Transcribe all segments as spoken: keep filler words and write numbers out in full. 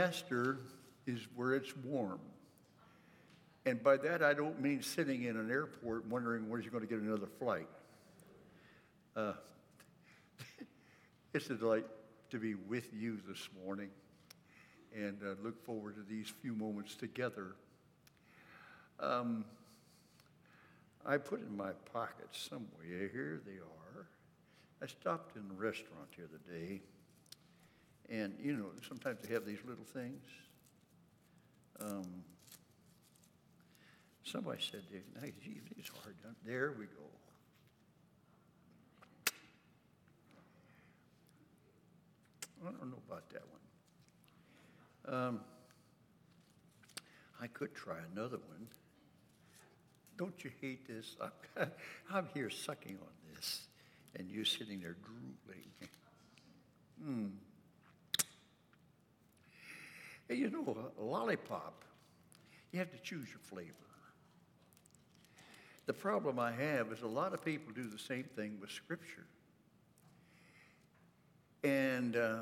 Disaster is where it's warm. And by that, I don't mean sitting in an airport wondering where you're going to get another flight. Uh, it's a delight to be with you this morning and uh, look forward to these few moments together. Um, I put in my pocket somewhere, here they are. I stopped in a restaurant the other day, and you know, sometimes they have these little things. Um, somebody said, hey, gee, these are hard done. There we go. I don't know about that one. Um, I could try another one. Don't you hate this? I'm, I'm here sucking on this, and you sitting there drooling. Hmm. Hey, you know, a lollipop, you have to choose your flavor. The problem I have is a lot of people do the same thing with Scripture. And uh,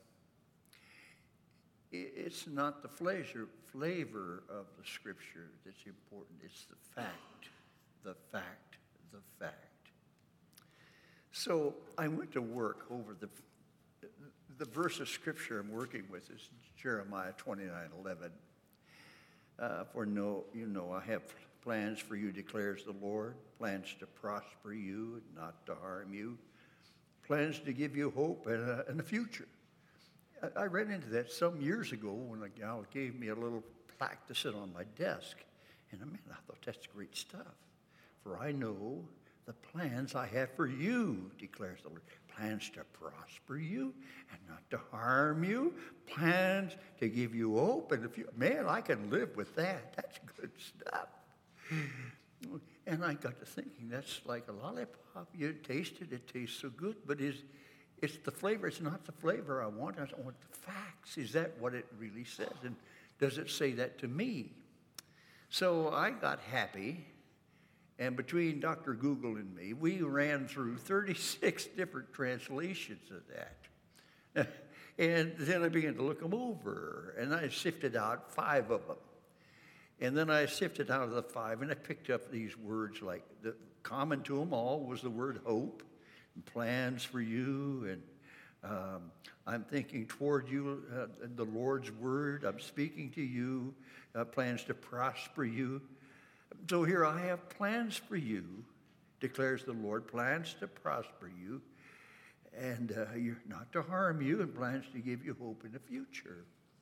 it's not the flavor, flavor of the Scripture that's important. It's the fact, the fact, the fact. So I went to work over the, the verse of Scripture I'm working with is Jeremiah twenty-nine eleven. Uh, for no, you know, I have plans for you, declares the Lord, plans to prosper you and not to harm you, plans to give you hope and a, and a future. I, I ran into that some years ago when a gal gave me a little plaque to sit on my desk. And man, I thought, that's great stuff. For I know the plans I have for you, declares the Lord. Plans to prosper you and not to harm you. Plans to give you hope and a future. Man, I can live with that. That's good stuff. And I got to thinking, that's like a lollipop. You taste it, it tastes so good, but is it's the flavor, it's not the flavor I want. I want the facts. Is that what it really says? And does it say that to me? So I got happy, and between Doctor Google and me, we ran through thirty-six different translations of that. And then I began to look them over, and I sifted out five of them. And then I sifted out of the five, and I picked up these words like, the common to them all was the word hope, and plans for you, and um, I'm thinking toward you, uh, the Lord's word, I'm speaking to you, uh, plans to prosper you. So here I have plans for you, declares the Lord, plans to prosper you, and uh, you're not to harm you, and plans to give you hope in the future.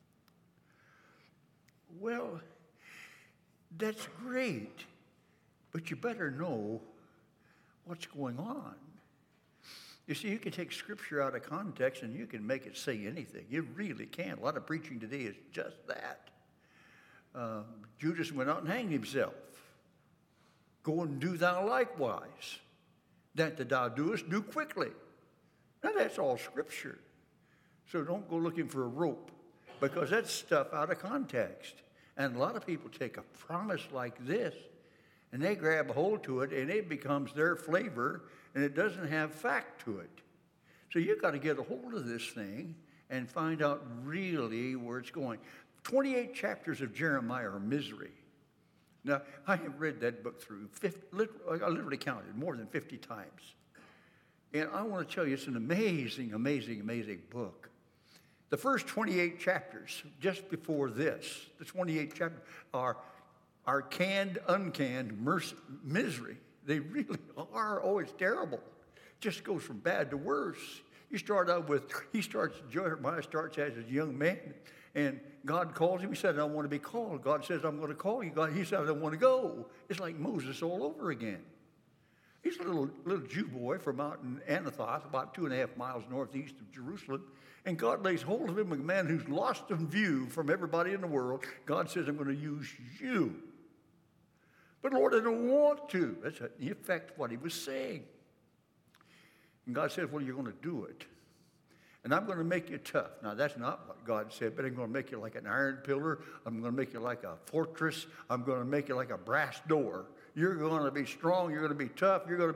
Well, that's great, but you better know what's going on. You see, you can take Scripture out of context and you can make it say anything. You really can. A lot of preaching today is just that. Um, Judas went out and hanged himself. Go and do thou likewise. That that thou doest, do quickly. Now that's all Scripture. So don't go looking for a rope, because that's stuff out of context. And a lot of people take a promise like this, and they grab hold to it, and it becomes their flavor, and it doesn't have fact to it. So you've got to get a hold of this thing and find out really where it's going. twenty-eight chapters of Jeremiah are misery. Now, I have read that book through, fifty, I literally counted, more than fifty times. And I want to tell you, it's an amazing, amazing, amazing book. The first twenty-eight chapters, just before this, the twenty-eight chapters are, are canned, uncanned mercy, misery. They really are. Oh, it's terrible. Just goes from bad to worse. You start out with, he starts, Jeremiah starts as a young man, and God calls him. He said, I want to be called. God says, I'm going to call you. God, he said, I don't want to go. It's like Moses all over again. He's a little, little Jew boy from out in Anathoth, about two and a half miles northeast of Jerusalem. And God lays hold of him, a man who's lost in view from everybody in the world. God says, I'm going to use you. But Lord, I don't want to. That's in effect what he was saying. And God says, well, you're going to do it. And I'm going to make you tough. Now, that's not what God said, but I'm going to make you like an iron pillar. I'm going to make you like a fortress. I'm going to make you like a brass door. You're going to be strong. You're going to be tough. You're going to be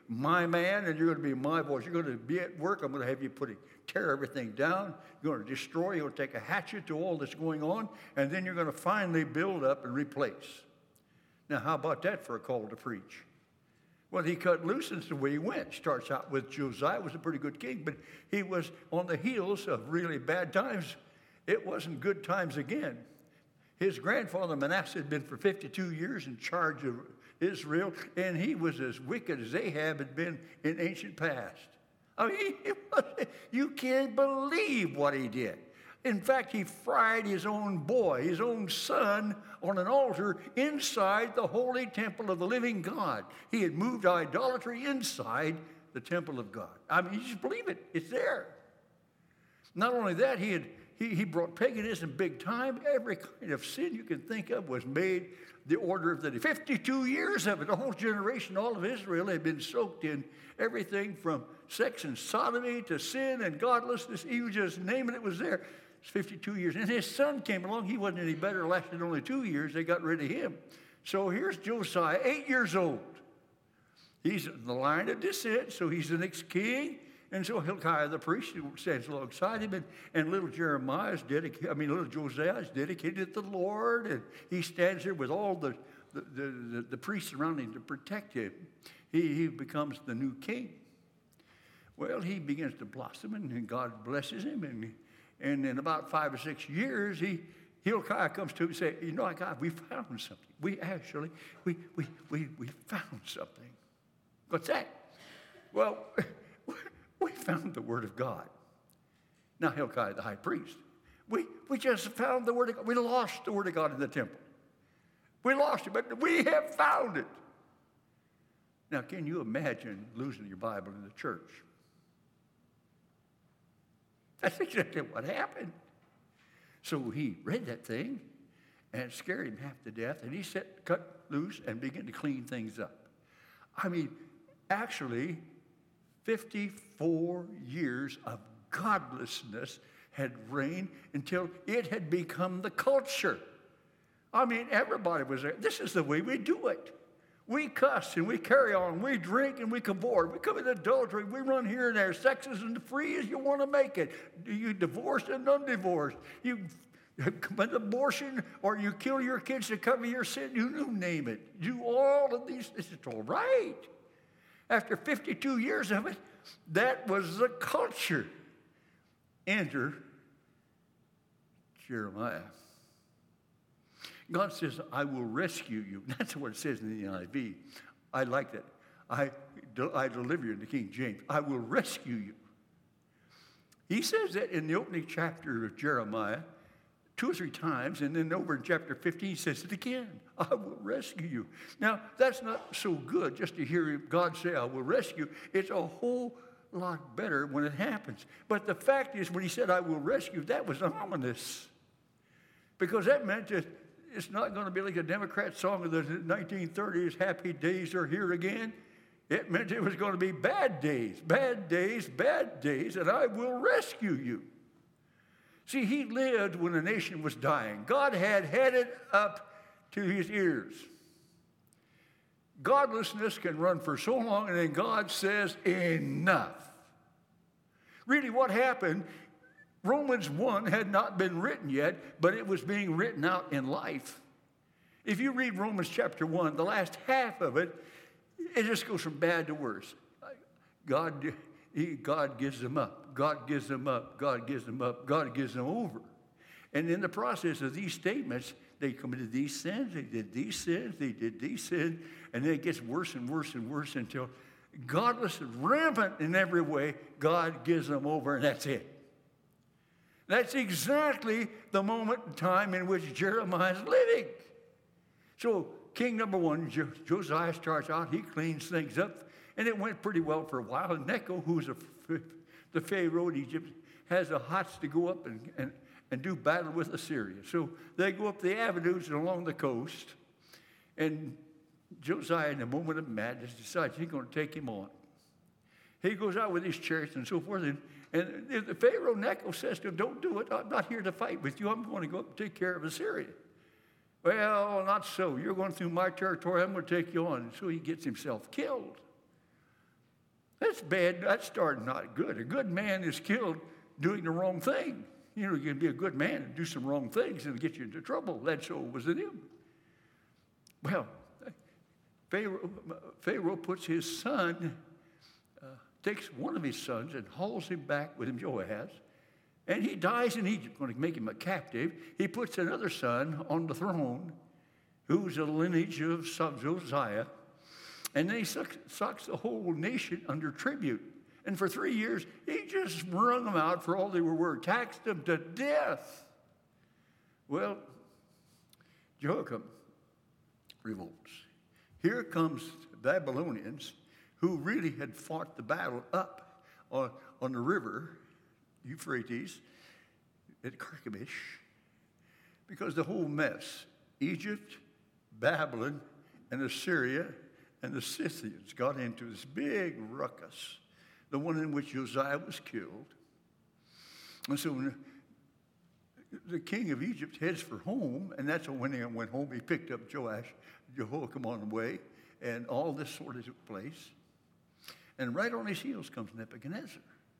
my man, and you're going to be my voice. You're going to be at work. I'm going to have you put it, tear everything down. You're going to destroy. You're going to take a hatchet to all that's going on, and then you're going to finally build up and replace. Now, how about that for a call to preach? Well, he cut loose, and the way he went. Starts out with Josiah, was a pretty good king, but he was on the heels of really bad times. It wasn't good times again. His grandfather Manasseh had been for fifty-two years in charge of Israel, and he was as wicked as Ahab had been in ancient past. I mean, it was, you can't believe what he did. In fact, he fried his own boy, his own son, on an altar inside the holy temple of the living God. He had moved idolatry inside the temple of God. I mean, you just believe it. It's there. Not only that, he had he, he brought paganism big time. Every kind of sin you can think of was made the order of the day. fifty-two years of it, a whole generation, all of Israel had been soaked in everything from sex and sodomy to sin and godlessness. You just name it, it was there. It's fifty-two years. And his son came along. He wasn't any better. Lasted only two years. They got rid of him. So here's Josiah, eight years old. He's in the line of descent, so he's the next king. And so Hilkiah the priest stands alongside him, and, and little Jeremiah is dedicated, I mean, little Josiah is dedicated to the Lord, and he stands there with all the, the, the, the, the priests around him to protect him. He, he becomes the new king. Well, he begins to blossom, and, and God blesses him, and, and in about five or six years, he Hilkiah comes to him and says, you know, God, we found something. We actually, we, we, we, we found something. What's that? Well, we found the Word of God. Now, Hilkiah, the high priest, we, we just found the Word of God. We lost the Word of God in the temple. We lost it, but we have found it. Now, can you imagine losing your Bible in the church? That's exactly what happened. So he read that thing, and it scared him half to death, and he set, cut loose and began to clean things up. I mean, actually, fifty-four years of godlessness had reigned until it had become the culture. I mean, everybody was there. This is the way we do it. We cuss and we carry on. We drink and we cavort. We commit adultery. We run here and there. Sex is as free as you want to make it. You divorced and undivorced. You commit abortion or you kill your kids to cover your sin. You, you name it. Do all of these. This is all right. After fifty-two years of it, that was the culture. Enter Jeremiah. God says, I will rescue you. That's what it says in the N I V. I like that. I, I deliver you in the King James. I will rescue you. He says that in the opening chapter of Jeremiah two or three times, and then over in chapter fifteen, he says it again. I will rescue you. Now, that's not so good just to hear God say, I will rescue. It's a whole lot better when it happens. But the fact is, when he said, I will rescue, that was ominous. Because that meant that it's not going to be like a Democrat song of the nineteen thirties, happy days are here again. It meant it was going to be bad days, bad days, bad days, and I will rescue you. See, he lived when the nation was dying. God had had it up to his ears. Godlessness can run for so long, and then God says, enough. Really, what happened, Romans one had not been written yet, but it was being written out in life. If you read Romans chapter one, the last half of it, it just goes from bad to worse. God, he, God gives them up. God gives them up. God gives them up. God gives them over. And in the process of these statements, they committed these sins, they did these sins, they did these sins, and then it gets worse and worse and worse until godless and rampant in every way, God gives them over, and that's it. That's exactly the moment in time in which Jeremiah is living. So king number one, Josiah starts out, he cleans things up, and it went pretty well for a while. And Necho, who's a, the Pharaoh of Egypt, has the hots to go up and, and, and do battle with Assyria. So they go up the avenues and along the coast, and Josiah, in a moment of madness, decides he's going to take him on. He goes out with his chariots and so forth, and, and the Pharaoh Necho says to him, don't do it. I'm not here to fight with you. I'm going to go up and take care of Assyria. Well, not so. You're going through my territory. I'm going to take you on. And so he gets himself killed. That's bad. That's starting not good. A good man is killed doing the wrong thing. You know, you can be a good man and do some wrong things and get you into trouble. That's so was it him. Well, Pharaoh, Pharaoh puts his son, uh, takes one of his sons and hauls him back with him, Joahaz, and he dies in Egypt, going to make him a captive. He puts another son on the throne, who's a lineage of Josiah, and then he sucks, sucks the whole nation under tribute. And for three years, he just wrung them out for all they were worth, taxed them to death. Well, Jehoiakim revolts. Here comes the Babylonians, who really had fought the battle up on, on the river, Euphrates, at Carchemish, because the whole mess, Egypt, Babylon, and Assyria, and the Scythians got into this big ruckus, the one in which Josiah was killed. And so when the king of Egypt heads for home, and that's when he went home, he picked up Joash, Jehoiakim on the way, and all this sort of took place. And right on his heels comes Nebuchadnezzar.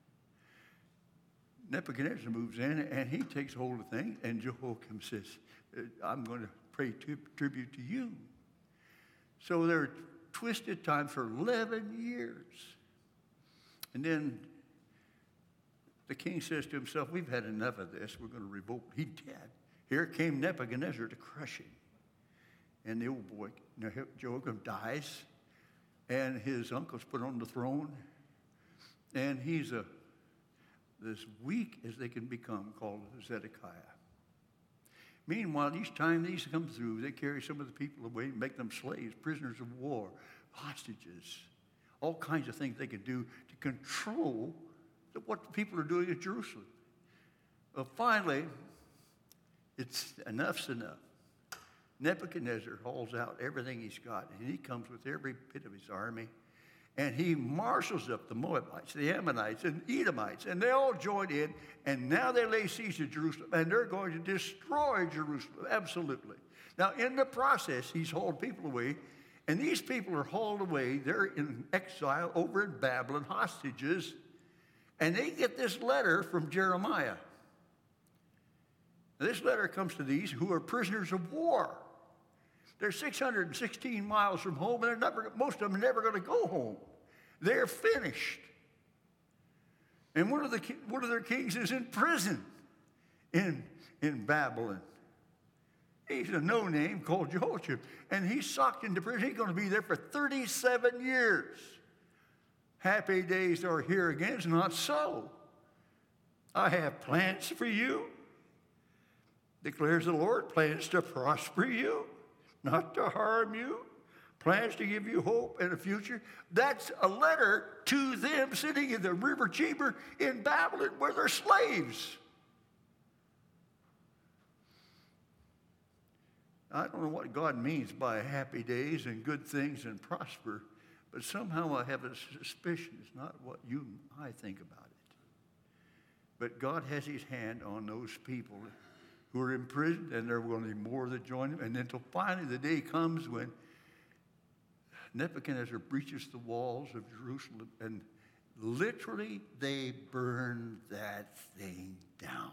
Nebuchadnezzar moves in, and he takes hold of things, and Jehoiakim says, I'm going to pay tribute to you. So there are twisted times for eleven years. And then the king says to himself, we've had enough of this. We're going to revolt. He did. Here came Nebuchadnezzar to crush him. And the old boy, Joachim, dies, and his uncle's put on the throne, and he's a, as weak as they can become, called Zedekiah. Meanwhile, each time these come through, they carry some of the people away and make them slaves, prisoners of war, hostages, all kinds of things they can do to control what the people are doing at Jerusalem. Well, finally, it's enough's enough. Nebuchadnezzar hauls out everything he's got, and he comes with every bit of his army, and he marshals up the Moabites, the Ammonites, and Edomites, and they all join in, and now they lay siege to Jerusalem, and they're going to destroy Jerusalem, absolutely. Now, in the process, he's hauled people away, and these people are hauled away. They're in exile over in Babylon, hostages, and they get this letter from Jeremiah. This letter comes to these who are prisoners of war. They're six hundred sixteen miles from home, and they're never, most of them are never going to go home. They're finished. And one of, the, one of their kings is in prison in, in Babylon. He's a no-name called Jehoiakim, and he's socked into prison. He's going to be there for thirty-seven years. Happy days are here again. It's not so. I have plans for you, declares the Lord, plans to prosper you, not to harm you, plans to give you hope and a future. That's a letter to them sitting in the river Chebar in Babylon where they're slaves. I don't know what God means by happy days and good things and prosper, but somehow I have a suspicion it's not what you and I think about it. But God has his hand on those people who are in prison, and there are going to be more that join him. And until finally the day comes when Nebuchadnezzar breaches the walls of Jerusalem, and literally they burn that thing down.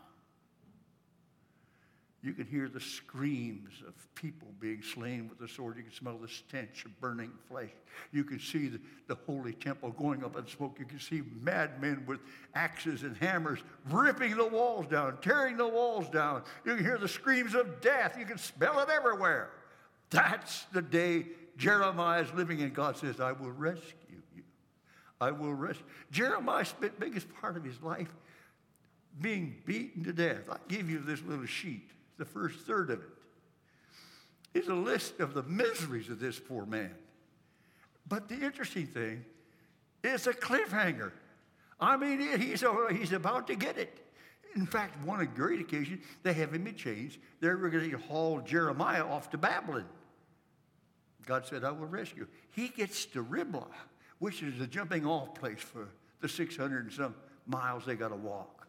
You can hear the screams of people being slain with the sword. You can smell the stench of burning flesh. You can see the, the holy temple going up in smoke. You can see madmen with axes and hammers ripping the walls down, tearing the walls down. You can hear the screams of death. You can smell it everywhere. That's the day Jeremiah is living, and God says, I will rescue you. I will rescue. Jeremiah spent the biggest part of his life being beaten to death. I give you this little sheet. The first third of it is a list of the miseries of this poor man. But the interesting thing is a cliffhanger. I mean, he's, he's about to get it. In fact, one of great occasions, they have him in chains. They're going to haul Jeremiah off to Babylon. God said, I will rescue. He gets to Riblah, which is the jumping off place for the six hundred and some miles they got to walk.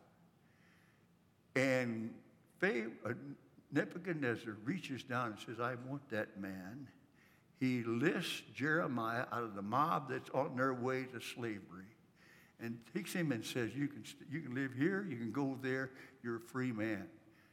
And Nebuchadnezzar reaches down and says, I want that man. He lifts Jeremiah out of the mob that's on their way to slavery. and takes him and says, you can, you can live here, you can go there, you're a free man.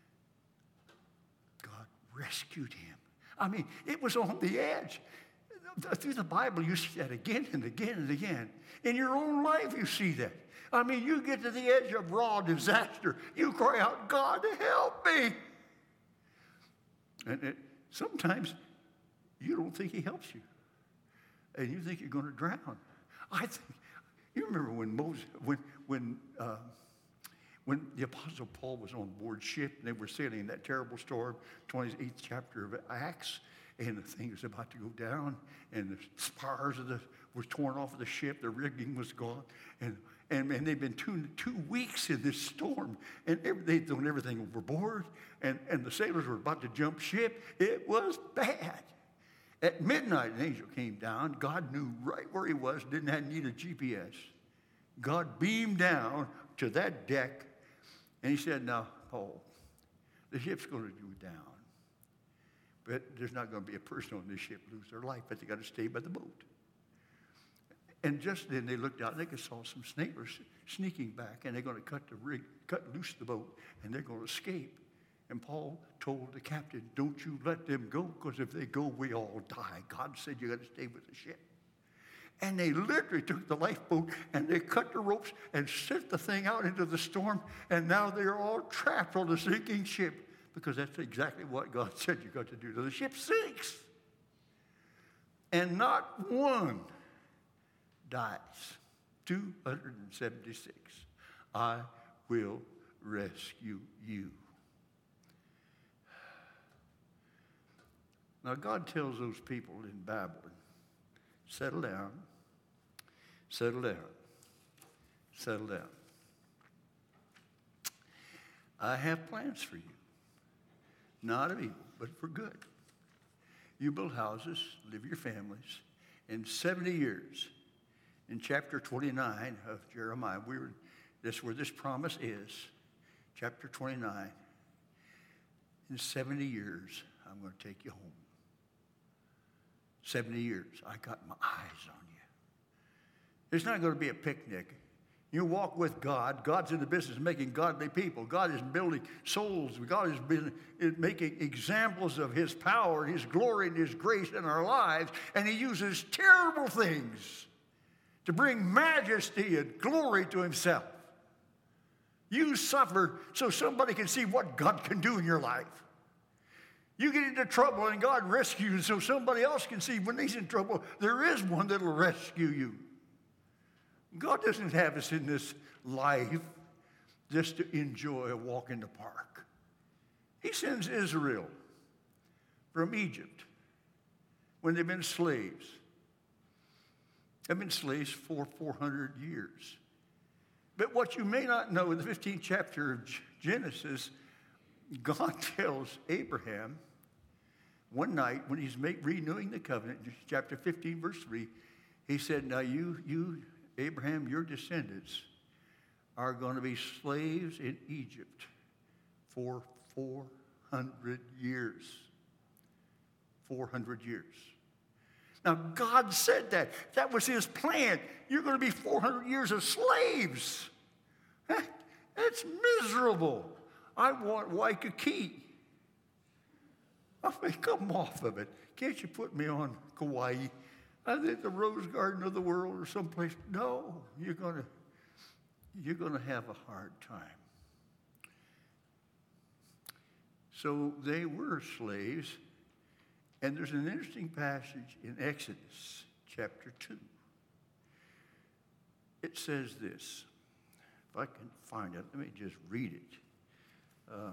God rescued him. I mean, it was on the edge. Through the Bible, you see that again and again and again. In your own life, you see that. I mean, you get to the edge of raw disaster. You cry out, God, help me. And it, sometimes you don't think he helps you. And you think you're going to drown. I think, you remember when Moses, when, when, uh, when the Apostle Paul was on board ship and they were sailing in that terrible storm, twenty-eighth chapter of Acts, and the thing was about to go down, and the spars of the were torn off of the ship, the rigging was gone, and and, and they'd been two, two weeks in this storm, and every, they'd thrown everything overboard, and, and the sailors were about to jump ship. It was bad. At midnight, an angel came down. God knew right where he was, didn't have need a G P S. God beamed down to that deck, and he said, now, Paul, the ship's going to go down. But there's not going to be a person on this ship lose their life, but they got to stay by the boat. And just then they looked out and they saw some sailors sneaking back, and they're going to cut the rig, cut loose the boat, and they're going to escape. And Paul told the captain, don't you let them go, because if they go, we all die. God said you got to stay with the ship. And they literally took the lifeboat and they cut the ropes and sent the thing out into the storm, and now they're all trapped on the sinking ship, because that's exactly what God said you got to do. So the ship sinks. And not one dies. two hundred seventy-six. I will rescue you. Now God tells those people in Babylon, settle down, settle down, settle down. I have plans for you, not of evil, but for good. You build houses, live your families. In seventy years, in chapter twenty-nine of Jeremiah, we were, that's where this promise is, chapter twenty-nine. In seventy years, I'm going to take you home. seventy years, I got my eyes on you. It's not going to be a picnic. You walk with God. God's in the business of making godly people. God is building souls. God has been making examples of his power, his glory, and his grace in our lives. And he uses terrible things to bring majesty and glory to himself. You suffer so somebody can see what God can do in your life. You get into trouble and God rescues you so somebody else can see when he's in trouble, there is one that will rescue you. God doesn't have us in this life just to enjoy a walk in the park. He sends Israel from Egypt when they've been slaves. They've been slaves for four hundred years. But what you may not know, in the fifteenth chapter of Genesis, God tells Abraham one night when he's make, renewing the covenant, chapter fifteen, verse three, he said, now you, you, Abraham, your descendants are going to be slaves in Egypt for four hundred years. four hundred years. Now, God said that. That was his plan. You're going to be four hundred years of slaves. That's miserable. I want Waikiki. I mean, come off of it. Can't you put me on Kauai? I think the Rose Garden of the world or someplace. No, you're gonna, you're gonna have a hard time. So they were slaves, and there's an interesting passage in Exodus chapter two. It says this. If I can find it, let me just read it. Uh,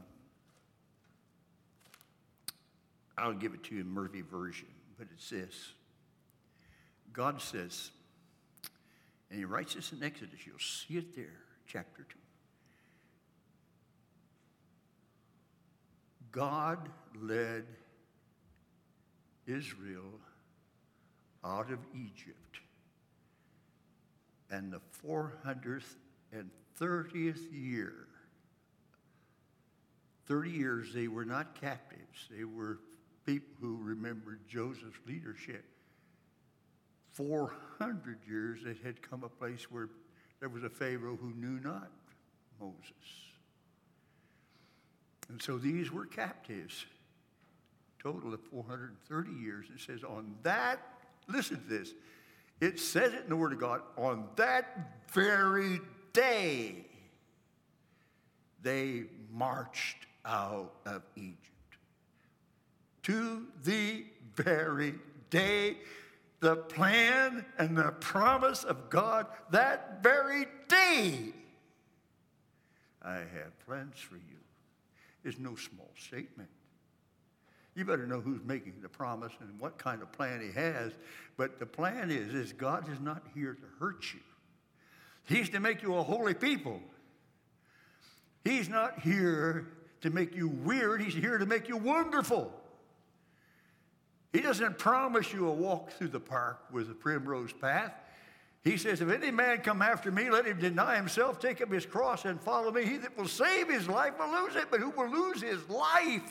I'll give it to you in Murphy version, but it says, God says, and he writes this in Exodus, you'll see it there, chapter two. God led Israel out of Egypt, and the four hundred thirtieth year, thirty years they were not captives, they were people who remembered Joseph's leadership. four hundred years it had come a place where there was a Pharaoh who knew not Moses. And so these were captives, total of four hundred thirty years. It says on that, listen to this, it says it in the Word of God, on that very day, they marched out of Egypt. To the very day, the plan and the promise of God, that very day, I have plans for you. It's no small statement. You better know who's making the promise and what kind of plan he has. But the plan is, is God is not here to hurt you. He's to make you a holy people. He's not here to make you weird. He's here to make you wonderful. He doesn't promise you a walk through the park with a primrose path. He says, if any man come after me, let him deny himself, take up his cross, and follow me. He that will save his life will lose it, but who will lose his life?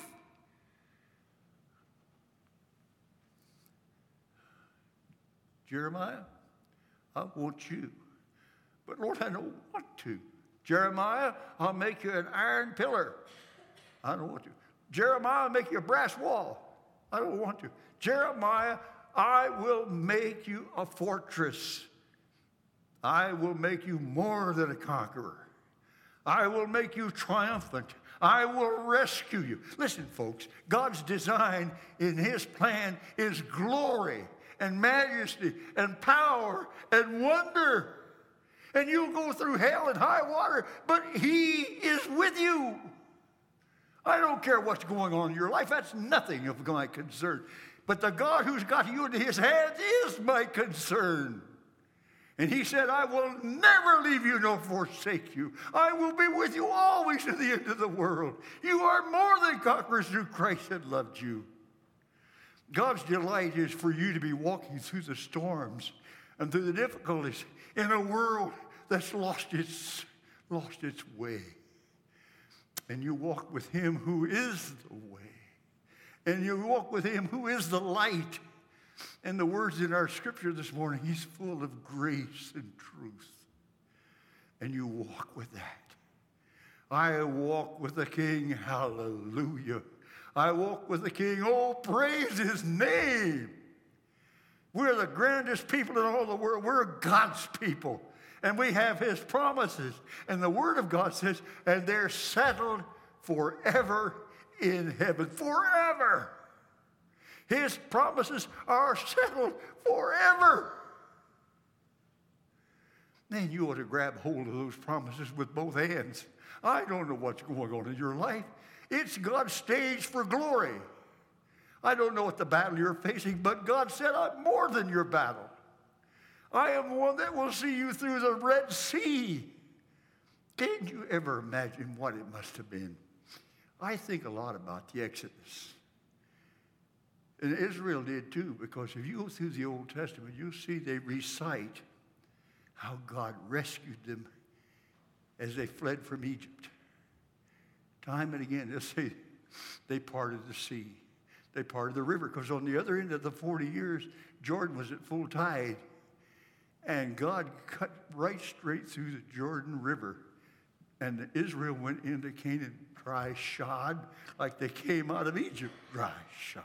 Jeremiah, I want you. But Lord, I don't want to. Jeremiah, I'll make you an iron pillar. I don't want to. Jeremiah, I'll make you a brass wall. I don't want to. Jeremiah, I will make you a fortress. I will make you more than a conqueror. I will make you triumphant. I will rescue you. Listen, folks, God's design in his plan is glory and majesty and power and wonder. And you'll go through hell and high water, but he is with you. I don't care what's going on in your life. That's nothing of my concern. But the God who's got you into his hands is my concern. And he said, I will never leave you nor forsake you. I will be with you always to the end of the world. You are more than conquerors through Christ that loved you. God's delight is for you to be walking through the storms and through the difficulties in a world that's lost its, lost its way. And you walk with him who is the way. And you walk with him who is the light. And the words in our scripture this morning, he's full of grace and truth. And you walk with that. I walk with the King, hallelujah. I walk with the King, oh, praise his name. We're the grandest people in all the world. We're God's people. And we have his promises. And the word of God says, and they're settled forever in heaven. Forever. His promises are settled forever. Man, you ought to grab hold of those promises with both hands. I don't know what's going on in your life. It's God's stage for glory. I don't know what the battle you're facing, but God said, I'm more than your battle. I am one that will see you through the Red Sea. Can you ever imagine what it must have been? I think a lot about the Exodus. And Israel did too, because if you go through the Old Testament, you'll see they recite how God rescued them as they fled from Egypt. Time and again, they'll say they parted the sea. They parted the river, because on the other end of the forty years, Jordan was at full tide. And God cut right straight through the Jordan River. And Israel went into Canaan dry shod, like they came out of Egypt dry shod.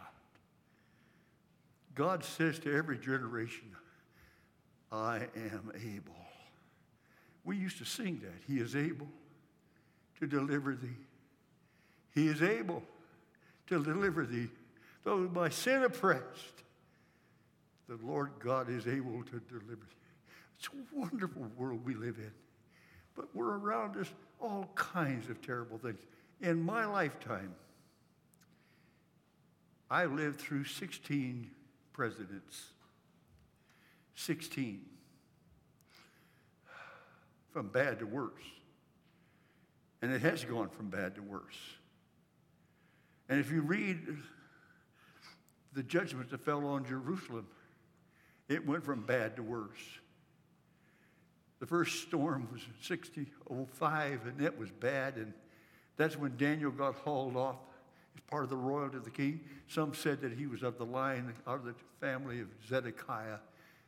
God says to every generation, I am able. We used to sing that. He is able to deliver thee. He is able to deliver thee. Though by sin oppressed, the Lord God is able to deliver thee. It's a wonderful world we live in. But we're around us all kinds of terrible things. In my lifetime, I lived through sixteen presidents. sixteen. From bad to worse. And it has gone from bad to worse. And if you read the judgment that fell on Jerusalem, it went from bad to worse. The first storm was in sixty oh five, and it was bad, and that's when Daniel got hauled off as part of the royalty of the king. Some said that he was of the line, out of the family of Zedekiah,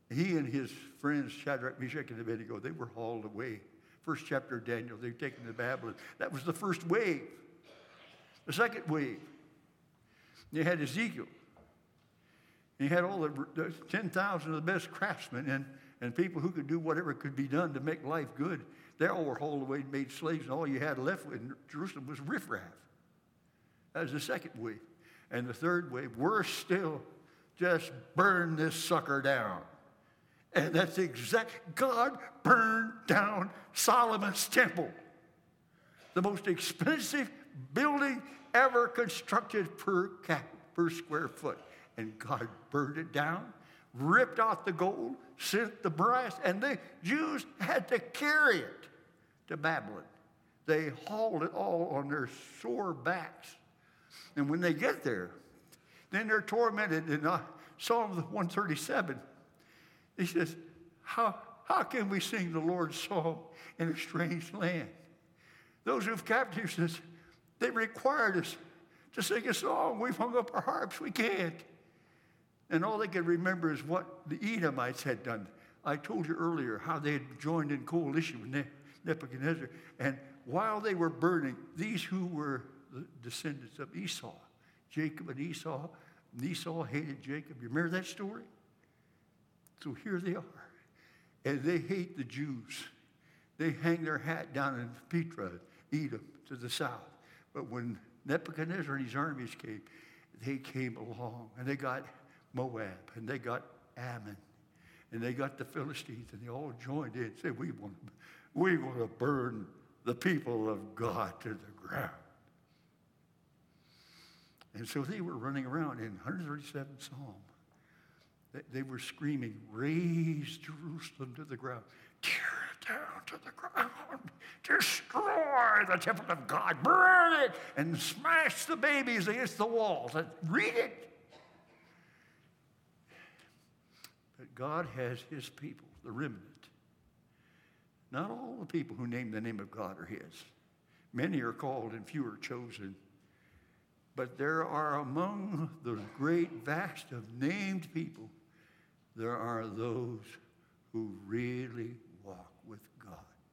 He and his friends, Shadrach, Meshach, and Abednego, they were hauled away. First chapter of Daniel, they were taken to Babylon. That was the first wave. The second wave, you had Ezekiel. You had all the, the ten thousand of the best craftsmen and, and people who could do whatever could be done to make life good. They all were hauled away and made slaves, and all you had left in Jerusalem was riffraff. That was the second wave. And the third wave, worse still, just burn this sucker down. And that's exact. God burned down Solomon's temple, the most expensive building ever constructed per cap, per square foot. And God burned it down, ripped out the gold, sent the brass, and the Jews had to carry it to Babylon. They hauled it all on their sore backs. And when they get there, then they're tormented. In uh, Psalm one thirty-seven, he says, how, how can we sing the Lord's song in a strange land? Those who have captives, says, they required us to sing a song. We've hung up our harps. We can't. And all they can remember is what the Edomites had done. I told you earlier how they had joined in coalition with Nebuchadnezzar. And while they were burning, these who were the descendants of Esau, Jacob and Esau, and Esau hated Jacob. You remember that story? So here they are. And they hate the Jews. They hang their hat down in Petra, Edom, to the south. But when Nebuchadnezzar and his armies came, they came along, and they got Moab, and they got Ammon, and they got the Philistines, and they all joined in and said, we want, we want to burn the people of God to the ground. And so they were running around in one thirty-seventh Psalm. They, they were screaming, raise Jerusalem to the ground. Tear it down to the ground. Destroy the temple of God. Burn it and smash the babies against the walls. Read it. But God has his people, the remnant. Not all the people who name the name of God are his. Many are called and few are chosen. But there are among the great vast of named people, there are those who really walk with God.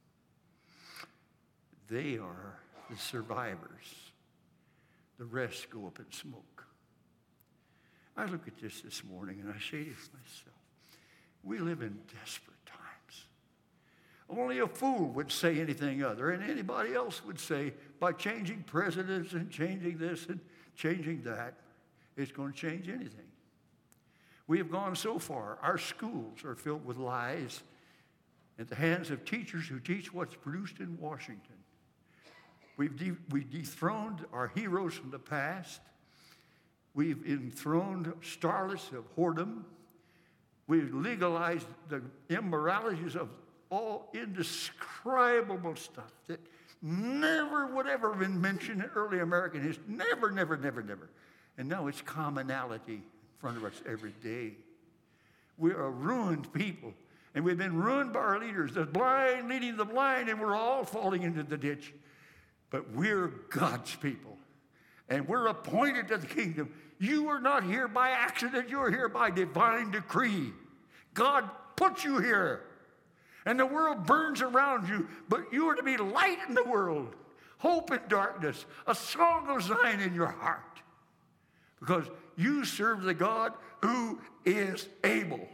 They are the survivors. The rest go up in smoke. I look at this this morning and I say to myself, we live in desperate times. Only a fool would say anything other, and anybody else would say, by changing presidents and changing this and changing that, it's going to change anything. We have gone so far. Our schools are filled with lies at the hands of teachers who teach what's produced in Washington. We've de- we dethroned our heroes from the past. We've enthroned starlets of whoredom. We've legalized the immoralities of all indescribable stuff that never would ever have been mentioned in early American history. Never, never, never, never. And now it's commonality in front of us every day. We are ruined people. And we've been ruined by our leaders. The blind leading the blind, and we're all falling into the ditch. But we're God's people. And we're appointed to the kingdom. You are not here by accident. You're here by divine decree. God put you here. And the world burns around you, but you are to be light in the world, hope in darkness, a song of Zion in your heart. Because you serve the God who is able.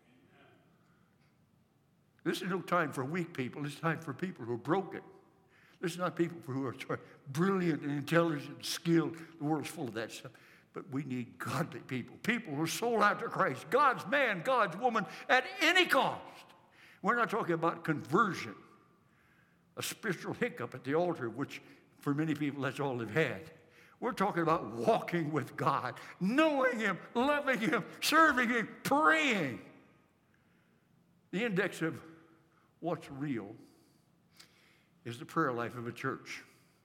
This is no time for weak people. It's time for people who are broken. This is not people who are brilliant and intelligent and skilled. The world's full of that stuff. But we need godly people, people who are sold out to Christ, God's man, God's woman, at any cost. We're not talking about conversion, a spiritual hiccup at the altar, which for many people that's all they've had. We're talking about walking with God, knowing him, loving him, serving him, praying. The index of what's real is the prayer life of a church.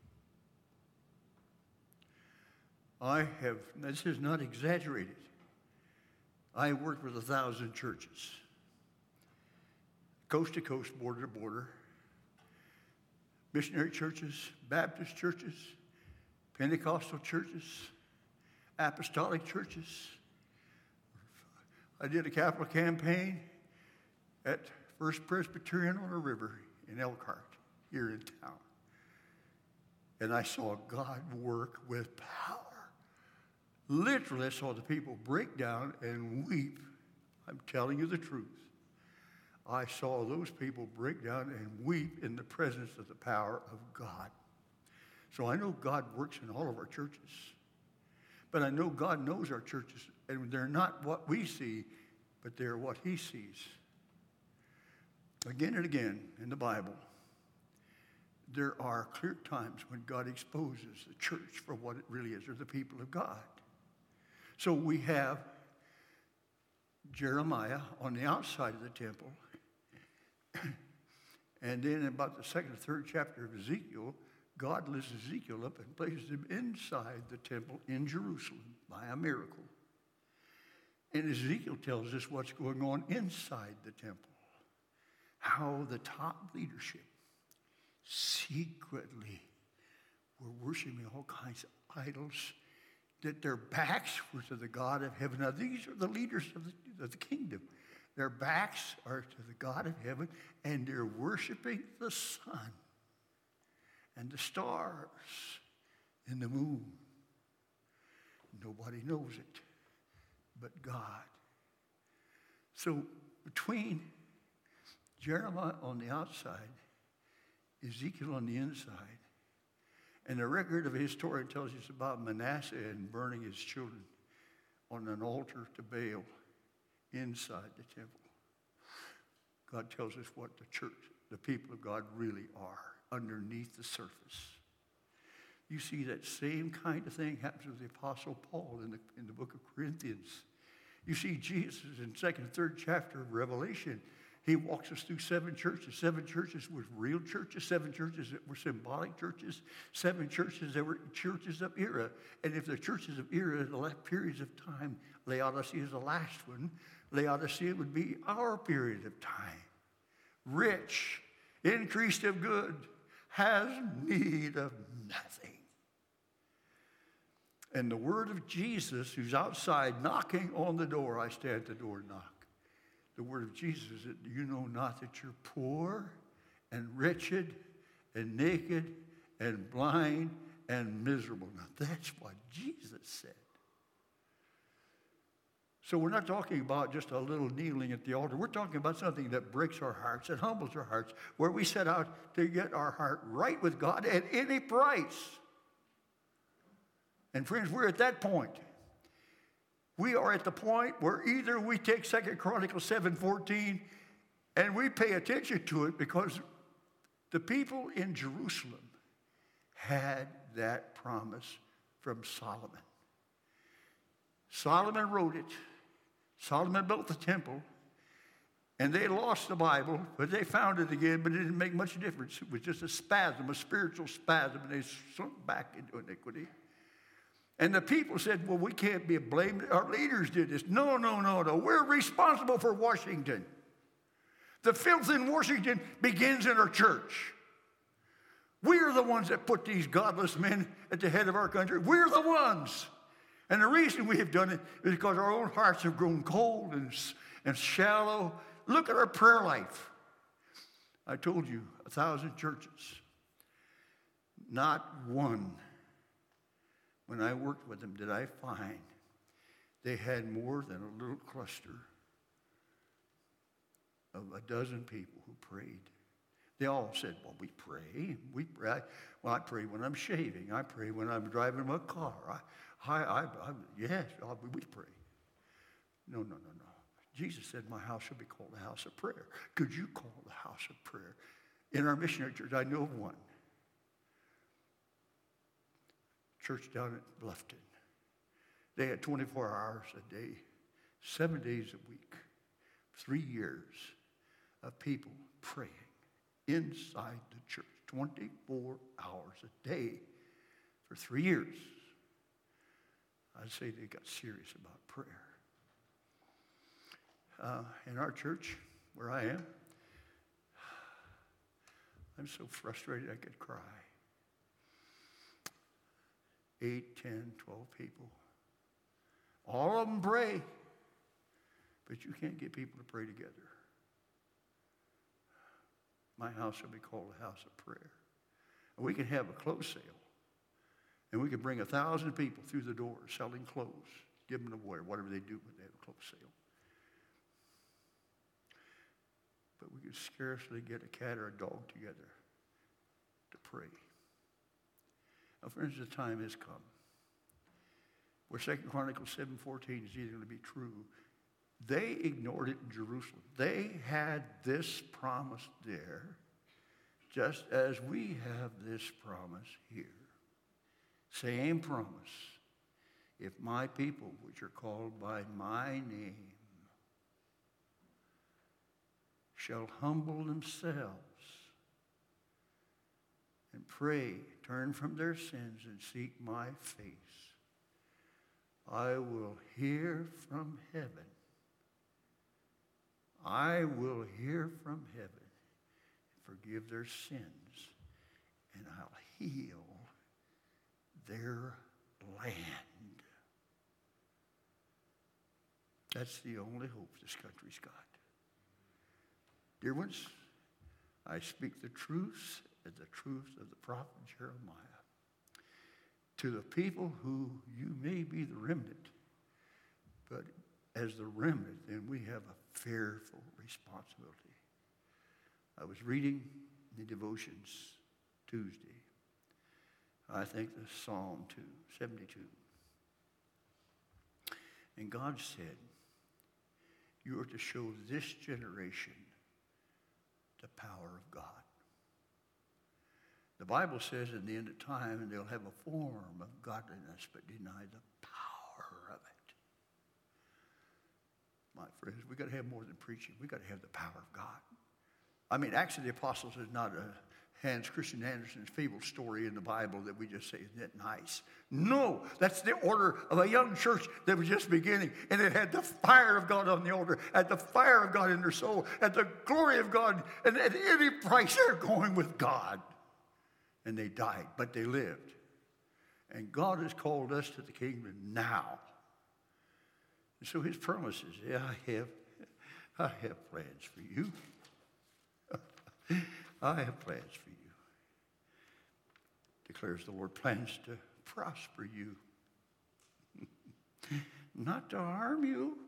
I have, this is not exaggerated. I worked with a thousand churches, coast to coast, border to border, missionary churches, Baptist churches, Pentecostal churches, apostolic churches. I did a capital campaign at First Presbyterian on the River in Elkhart, here in town. And I saw God work with power. Literally, I saw the people break down and weep. I'm telling you the truth. I saw those people break down and weep in the presence of the power of God. So I know God works in all of our churches. But I know God knows our churches, and they're not what we see, but they're what he sees. Again and again in the Bible, there are clear times when God exposes the church for what it really is, or the people of God. So we have Jeremiah on the outside of the temple. And then in about the second or third chapter of Ezekiel, God lifts Ezekiel up and places him inside the temple in Jerusalem by a miracle. And Ezekiel tells us what's going on inside the temple. How the top leadership secretly were worshiping all kinds of idols, that their backs were to the God of heaven. Now, these are the leaders of the, of the kingdom. Their backs are to the God of heaven, and they're worshiping the sun and the stars and the moon. Nobody knows it but God. So between Jeremiah on the outside, Ezekiel on the inside, and the record of a historian tells us about Manasseh and burning his children on an altar to Baal inside the temple. God tells us what the church, the people of God really are underneath the surface. You see that same kind of thing happens with the Apostle Paul in the, in the book of Corinthians. You see Jesus in second and third chapter of Revelation. He walks us through seven churches. Seven churches were real churches. Seven churches that were symbolic churches. Seven churches that were churches of era. And if the churches of era, the last periods of time, Laodicea is the last one. Laodicea would be our period of time. Rich, increased of good, has need of nothing. And the word of Jesus, who's outside knocking on the door, I stand at the door and knock. The word of Jesus is that you know not that you're poor and wretched and naked and blind and miserable. Now that's what Jesus said. So we're not talking about just a little kneeling at the altar. We're talking about something that breaks our hearts, that humbles our hearts, where we set out to get our heart right with God at any price. And friends, we're at that point. We are at the point where either we take Second Chronicles seven fourteen and we pay attention to it, because the people in Jerusalem had that promise from Solomon. Solomon wrote it. Solomon built the temple, and they lost the Bible, but they found it again, but it didn't make much difference. It was just a spasm, a spiritual spasm, and they sunk back into iniquity. And the people said, well, we can't be blamed. Our leaders did this. No, no, no, no. We're responsible for Washington. The filth in Washington begins in our church. We are the ones that put these godless men at the head of our country. We're the ones. And the reason we have done it is because our own hearts have grown cold and, and shallow. Look at our prayer life. I told you, a thousand churches. Not one, when I worked with them, did I find they had more than a little cluster of a dozen people who prayed. They all said, well, we pray. We pray. Well, I pray when I'm shaving. I pray when I'm driving my car. I, I, I, I yes, we pray. No, no, no, no. Jesus said, my house shall be called a house of prayer. Could you call it a house of prayer? In our missionary church, I know of one. Church down at Bluffton. They had twenty-four hours a day, seven days a week, three years of people praying inside the church, twenty-four hours a day for three years. I'd say they got serious about prayer. Uh, in our church, where I am, I'm so frustrated I could cry. Eight, ten, twelve people. All of them pray, but you can't get people to pray together. my house will be called a house of prayer. And we can have a clothes sale. And we can bring a thousand people through the door selling clothes, give them away, whatever they do when they have a clothes sale. But we could scarcely get a cat or a dog together to pray. Now, friends, the time has come where Second Chronicles seven fourteen is either going to be true. They ignored it in Jerusalem. They had this promise there, just as we have this promise here. Same promise. If my people, which are called by my name, shall humble themselves and pray, turn from their sins and seek my face, I will hear from heaven. I will hear from heaven and forgive their sins, and I'll heal their land. That's the only hope this country's got. Dear ones, I speak the truth and the truth of the prophet Jeremiah to the people who you may be the remnant, but as the remnant, then we have a fearful responsibility. I was reading the devotions Tuesday. I think the Psalm two, seventy-two. And God said, you are to show this generation the power of God. The Bible says in the end of time, they'll have a form of godliness, but deny the power of it. My friends, we've got to have more than preaching. We've got to have the power of God. I mean, Acts of the Apostles is not a Hans Christian Andersen's fable story in the Bible that we just say, isn't that nice? No, that's the order of a young church that was just beginning, and it had the fire of God on the altar, had the fire of God in their soul, had the glory of God, and at any price they're going with God. And they died, but they lived. And God has called us to the kingdom now. And so his promises, yeah, I have, I have plans for you. I have plans for you. Declares the Lord, plans to prosper you. Not to harm you,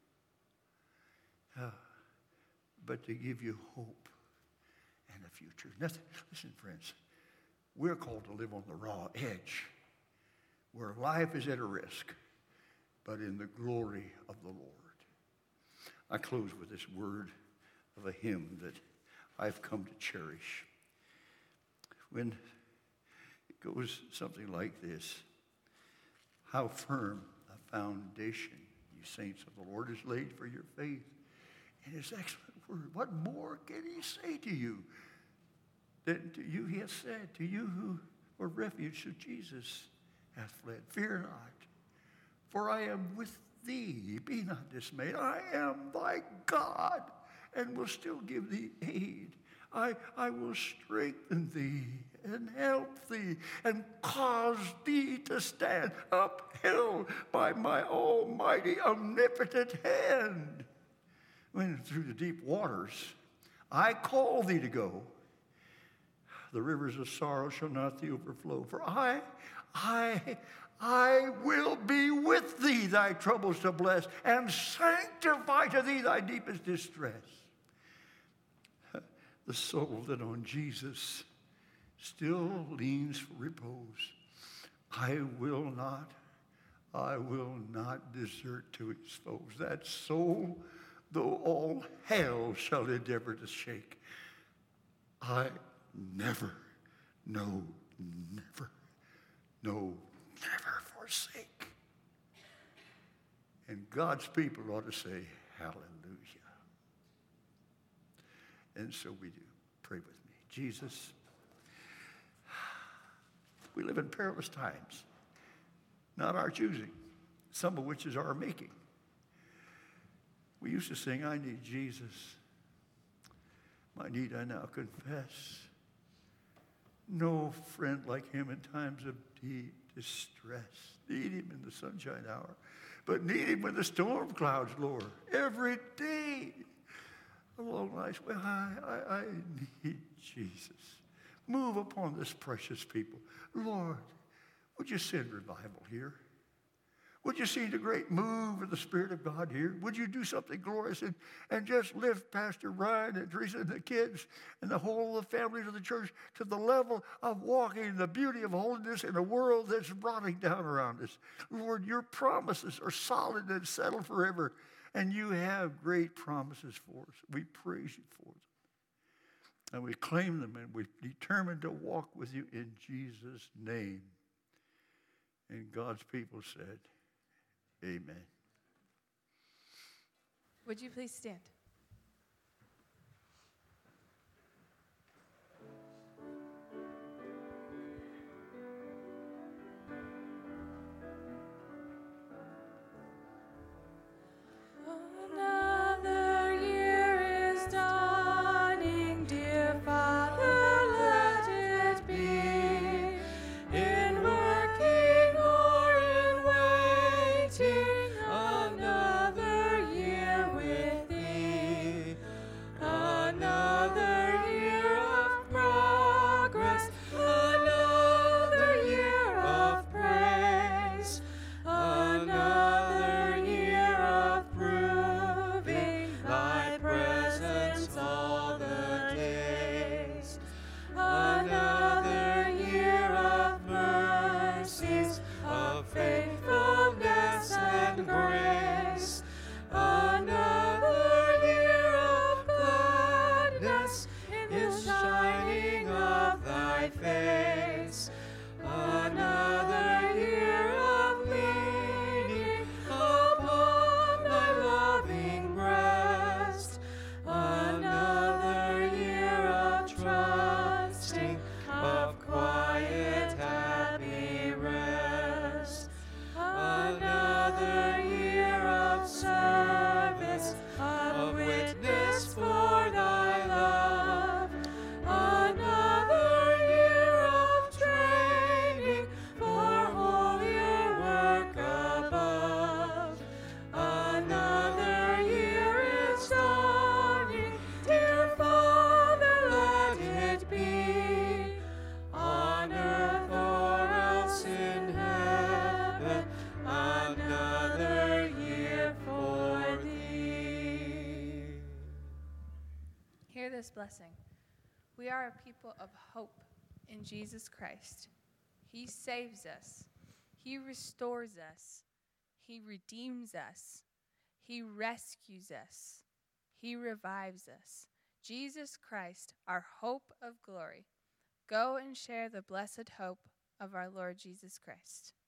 uh, but to give you hope and a future. Nothing, listen, friends. We're called to live on the raw edge, where life is at a risk, but in the glory of the Lord. I close with this word of a hymn that I've come to cherish. When it goes something like this: how firm a foundation, you saints of the Lord, is laid for your faith in his excellent word. What more can he say to you? That to you he has said, to you who were refuge to Jesus hath fled, fear not, for I am with thee. Be not dismayed. I am thy God, and will still give thee aid. I, I will strengthen thee and help thee and cause thee to stand upheld by my almighty omnipotent hand. When through the deep waters I call thee to go, the rivers of sorrow shall not thee overflow. For I, I, I will be with thee, thy troubles to bless, and sanctify to thee thy deepest distress. The soul that on Jesus still leans for repose, I will not, I will not desert to its foes. That soul, though all hell shall endeavor to shake, I never, no, never, no, never forsake. And God's people ought to say, hallelujah. And so we do. Pray with me. Jesus, we live in perilous times, not our choosing, some of which is our making. We used to sing, I need Jesus. My need I now confess. No friend like him in times of deep distress. Need him in the sunshine hour, but need him when the storm clouds lower. Every day a little nice way. I, I, I need Jesus. Move upon this precious people. Lord, would you send revival here? Would you see the great move of the Spirit of God here? Would you do something glorious and, and just lift Pastor Ryan and Teresa and the kids and the whole of the families of the church to the level of walking in the beauty of holiness in a world that's rotting down around us? Lord, your promises are solid and settled forever, and you have great promises for us. We praise you for them. And we claim them, and we're determined to walk with you in Jesus' name. And God's people said, amen. Would you please stand? Another year is dawning, dear Father, let it be. In working or in waiting, another year with thee. Another year of progress, another year of praise, another year of proving thy presence all the days. Another year of mercies, of faithfulness and grace. Another year of gladness in the shining of thy face. Another year of leaning upon thy loving breast. Another year of trusting, of quiet, happy rest. Another year of service, of witness for thy love. Another year of training for holier work above. Another year is dawning, dear Father, let it be. On earth or else in heaven, another year for thee. Hear this blessing. We are a people of hope in Jesus Christ. He saves us. He restores us. He redeems us. He rescues us. He revives us. Jesus Christ, our hope of glory. Go and share the blessed hope of our Lord Jesus Christ.